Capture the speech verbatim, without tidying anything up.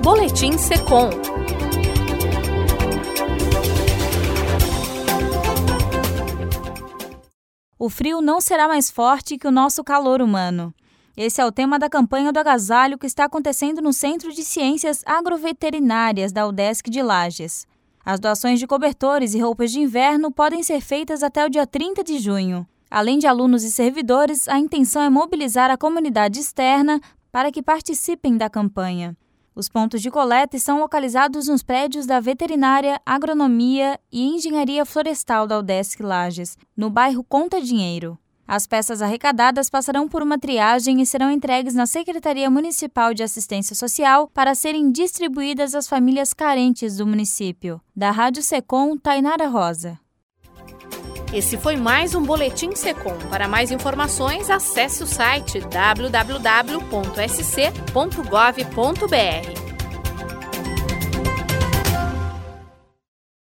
Boletim Secom. O frio não será mais forte que o nosso calor humano. Esse é o tema da campanha do agasalho que está acontecendo no Centro de Ciências Agroveterinárias da UDESC de Lages. As doações de cobertores e roupas de inverno podem ser feitas até o dia trinta de junho. Além de alunos e servidores, a intenção é mobilizar a comunidade externa para que participem da campanha. Os pontos de coleta estão localizados nos prédios da Veterinária, Agronomia e Engenharia Florestal da UDESC Lages, no bairro Conta Dinheiro. As peças arrecadadas passarão por uma triagem e serão entregues na Secretaria Municipal de Assistência Social para serem distribuídas às famílias carentes do município. Da Rádio Secom, Tainara Rosa. Esse foi mais um Boletim Secom. Para mais informações, acesse o site w w w ponto s c ponto gov ponto b r.